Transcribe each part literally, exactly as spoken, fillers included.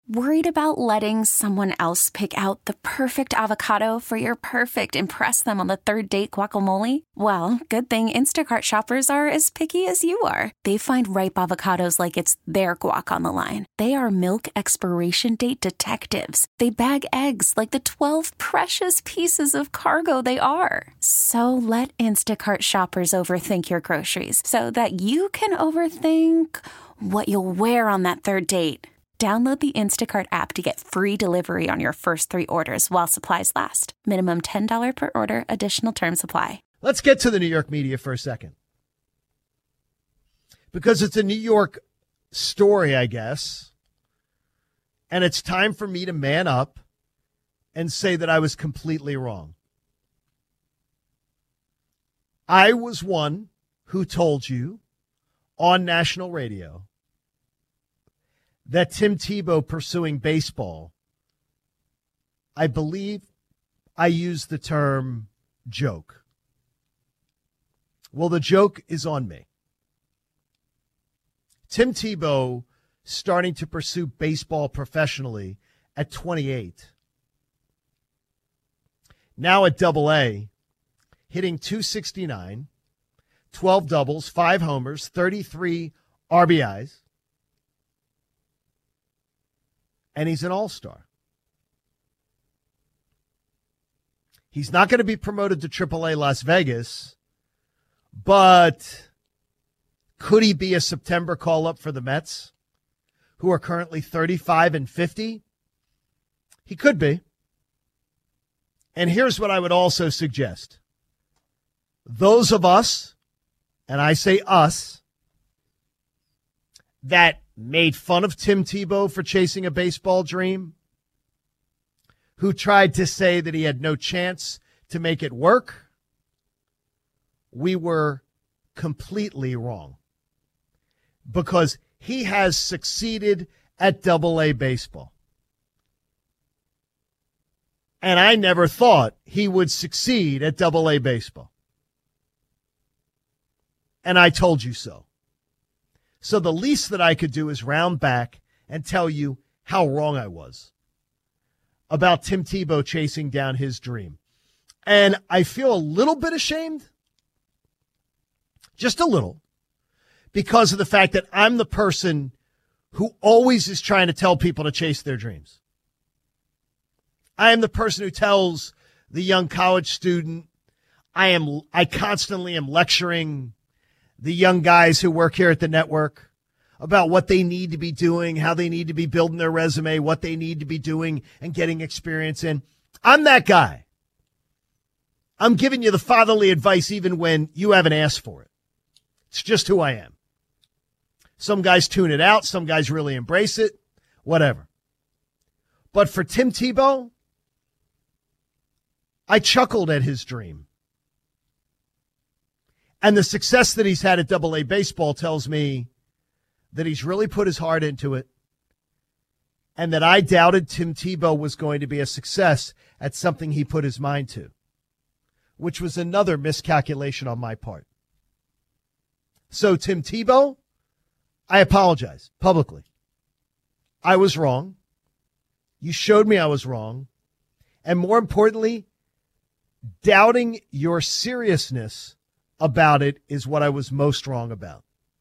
Worried about letting someone else pick out the perfect avocado for your perfect impress them on the third date guacamole? Well, good thing Instacart shoppers are as picky as you are. They find ripe avocados like it's their guac on the line. They are milk expiration date detectives. They bag eggs like the twelve precious pieces of cargo they are. So let Instacart shoppers overthink your groceries so that you can overthink what you'll wear on that third date. Download the Instacart app to get free delivery on your first three orders while supplies last. Minimum ten dollars per order. Additional terms apply. Let's get to the New York media for a second. Because it's a New York story, I guess. And it's time for me to man up and say that I was completely wrong. I was one who told you on national radio that Tim Tebow pursuing baseball, I believe I used the term joke. Well, the joke is on me. Tim Tebow starting to pursue baseball professionally at twenty-eight. Now at Double A, hitting two sixty-nine, twelve doubles, five homers, thirty-three R B Is. And he's an all-star. He's not going to be promoted to Triple A Las Vegas, but could he be a September call-up for the Mets, who are currently thirty-five and fifty? He could be. And here's what I would also suggest. Those of us, and I say us, that made fun of Tim Tebow for chasing a baseball dream, who tried to say that he had no chance to make it work, we were completely wrong. Because he has succeeded at Double A baseball. And I never thought he would succeed at Double A baseball. And I told you so. So the least that I could do is round back and tell you how wrong I was about Tim Tebow chasing down his dream. And I feel a little bit ashamed, just a little, because of the fact that I'm the person who always is trying to tell people to chase their dreams. I am the person who tells the young college student, I am, I constantly am lecturing the young guys who work here at the network about what they need to be doing, how they need to be building their resume, what they need to be doing and getting experience in. I'm that guy. I'm giving you the fatherly advice even when you haven't asked for it. It's just who I am. Some guys tune it out. Some guys really embrace it. Whatever. But for Tim Tebow, I chuckled at his dream. And the success that he's had at Double A baseball tells me that he's really put his heart into it, and that I doubted Tim Tebow was going to be a success at something he put his mind to, which was another miscalculation on my part. So, Tim Tebow, I apologize publicly. I was wrong. You showed me I was wrong. And more importantly, doubting your seriousness about it is what I was most wrong about.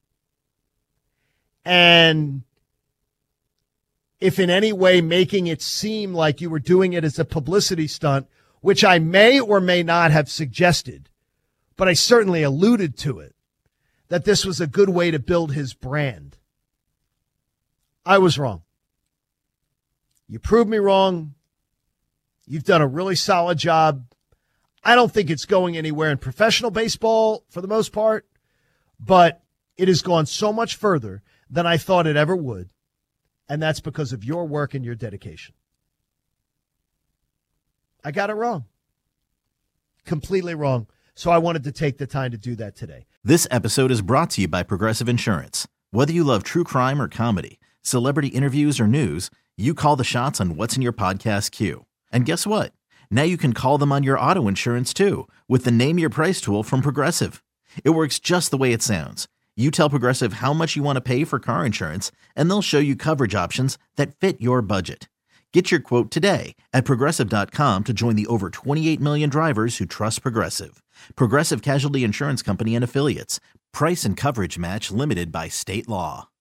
And if in any way making it seem like you were doing it as a publicity stunt, which I may or may not have suggested, but I certainly alluded to it, that this was a good way to build his brand, I was wrong. You proved me wrong. You've done a really solid job. I don't think it's going anywhere in professional baseball for the most part, but it has gone so much further than I thought it ever would, and that's because of your work and your dedication. I got it wrong. Completely wrong. So I wanted to take the time to do that today. This episode is brought to you by Progressive Insurance. Whether you love true crime or comedy, celebrity interviews or news, you call the shots on what's in your podcast queue. And guess what? Now you can call them on your auto insurance too with the Name Your Price tool from Progressive. It works just the way it sounds. You tell Progressive how much you want to pay for car insurance, and they'll show you coverage options that fit your budget. Get your quote today at Progressive dot com to join the over twenty-eight million drivers who trust Progressive. Progressive Casualty Insurance Company and Affiliates. Price and coverage match limited by state law.